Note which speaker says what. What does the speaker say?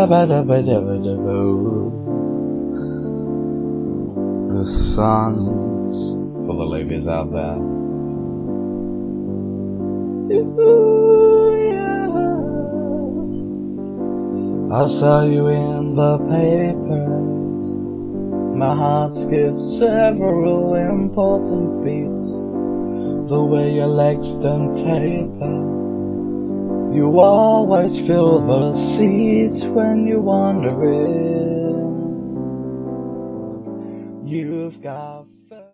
Speaker 1: The songs for the ladies out there. I saw you in the papers. My heart skipped several important beats. The way your legs don't taper. You always fill the seats when you wander in. You've got